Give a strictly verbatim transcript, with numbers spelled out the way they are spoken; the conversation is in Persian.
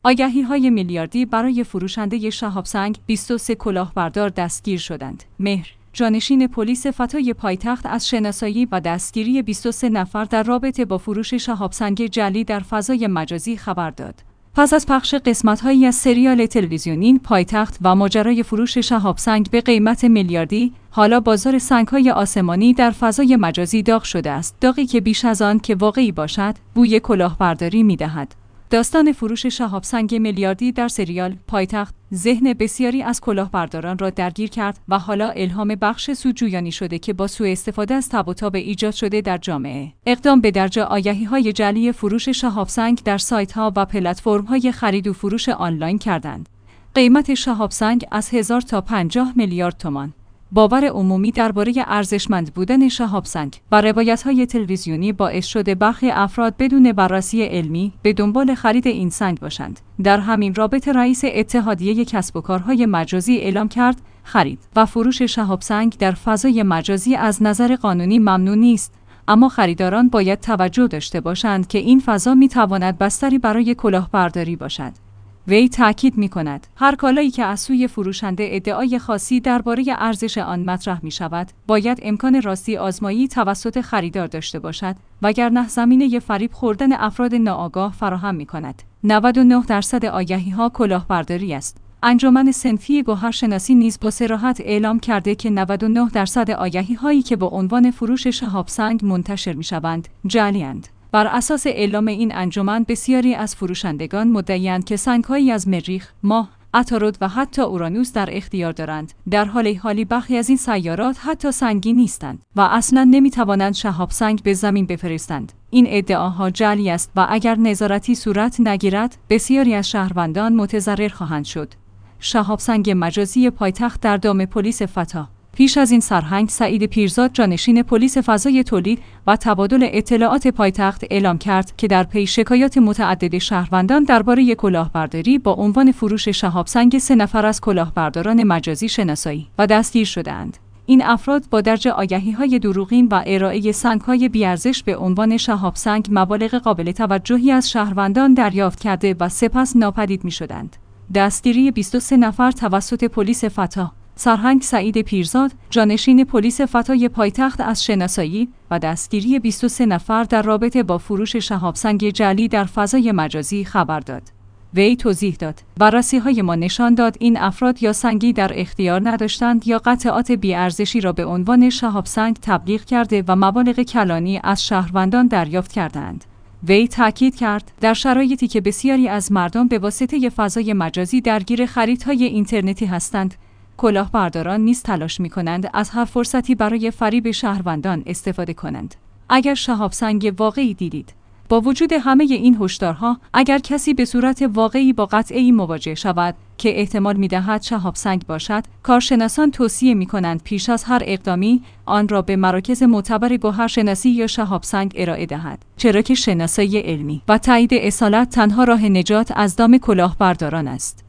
آگهی‌های میلیاردی برای فروشنده شهاب سنگ. بیست و سه کلاهبردار دستگیر شدند. مهر جانشین پلیس فتای پایتخت از شناسایی و دستگیری بیست و سه نفر در رابطه با فروش شهاب سنگ جعلی در فضای مجازی خبر داد. پس از پخش قسمت‌هایی از سریال تلویزیونی پایتخت و ماجرای فروش شهاب سنگ به قیمت میلیاردی، حالا بازار سنگ‌های آسمانی در فضای مجازی داغ شده است. داغی که بیش از آن که واقعی باشد، بوی کلاهبرداری می‌دهد. داستان فروش شهاب سنگ میلیاردی در سریال پایتخت ذهن بسیاری از کلاهبرداران را درگیر کرد و حالا الهام بخش سودجویانی شده که با سوء استفاده از تب و تاب ایجاد شده در جامعه. اقدام به درج آگهی‌های جعلی فروش شهاب سنگ در سایت‌ها و پلتفرم‌های خرید و فروش آنلاین کردند. قیمت شهاب سنگ از هزار تا پنجاه میلیارد تومان. باور عمومی درباره ارزشمند بودن شهاب سنگ و روایت‌های تلویزیونی باعث شده برخی افراد بدون بررسی علمی به دنبال خرید این سنگ باشند. در همین رابطه رئیس اتحادیه کسب و کارهای مجازی اعلام کرد خرید و فروش شهاب سنگ در فضای مجازی از نظر قانونی ممنوع نیست، اما خریداران باید توجه داشته باشند که این فضا می‌تواند بستری برای کلاهبرداری باشد. وی تأکید می‌کند هر کالایی که از سوی فروشنده ادعای خاصی درباره ارزش آن مطرح می‌شود، باید امکان راستی آزمایی توسط خریدار داشته باشد، وگرنه زمینه فریب خوردن افراد ناآگاه فراهم می‌کند. نود و نه درصد آگهی‌ها کلاهبرداری است. انجمن صنفی گوهرشناسی نیز با صراحت اعلام کرده که نود و نه درصد آگهی‌هایی که با عنوان فروش شهاب سنگ منتشر می‌شوند، جعلی‌اند. بر اساس اعلام این انجمن بسیاری از فروشندگان مدعی‌اند که سنگ‌هایی از مریخ، ماه، عطارد و حتی اورانوس در اختیار دارند، در حال حالی برخی از این سیارات حتی سنگی نیستند و اصلاً نمی‌توانند شهاب سنگ به زمین بفرستند. این ادعاها جعلی است و اگر نظارتی صورت نگیرد، بسیاری از شهروندان متضرر خواهند شد. شهاب سنگ مجازی پایتخت در دام پلیس فتا. پیش از این سرهنگ سعید پیرزاد جانشین پلیس فضای تولید و تبادل اطلاعات پایتخت اعلام کرد که در پی شکایات متعدد شهروندان درباره کلاهبرداری با عنوان فروش شهاب سنگ سه نفر از کلاهبرداران مجازی شناسایی و دستگیر شدند. این افراد با درج آگهی‌های دروغین و ارائه سنگ‌های بی‌ارزش به عنوان شهاب سنگ مبالغ قابل توجهی از شهروندان دریافت کرده و سپس ناپدید می‌شدند. دستگیری بیست و سه نفر توسط پلیس فتا. سرهنگ سعید پیرزاد جانشین پلیس فتای پایتخت از شناسایی و دستگیری بیست و سه نفر در رابطه با فروش شهاب سنگ جعلی در فضای مجازی خبر داد. وی توضیح داد بررسی‌های ما نشان داد این افراد یا سنگی در اختیار نداشتند یا قطعات بی‌ارزشی را به عنوان شهاب سنگ تبلیغ کرده و مبالغ کلانی از شهروندان دریافت کردند. وی تأکید کرد در شرایطی که بسیاری از مردم به واسطه فضای مجازی درگیر خریدهای اینترنتی هستند، کلاهبرداران نیز تلاش می‌کنند از هر فرصتی برای فریب شهروندان استفاده کنند. اگر شهاب سنگ واقعی دیدید، با وجود همه این هشدارها، اگر کسی به صورت واقعی با قطعه‌ای مواجه شود که احتمال می‌دهد شهاب سنگ باشد، کارشناسان توصیه می‌کنند پیش از هر اقدامی آن را به مراکز معتبر گوهرشناسی یا شهاب سنگ ارائه دهد، چرا که شناسایی علمی و تایید اصالت تنها راه نجات از دام کلاهبرداران است.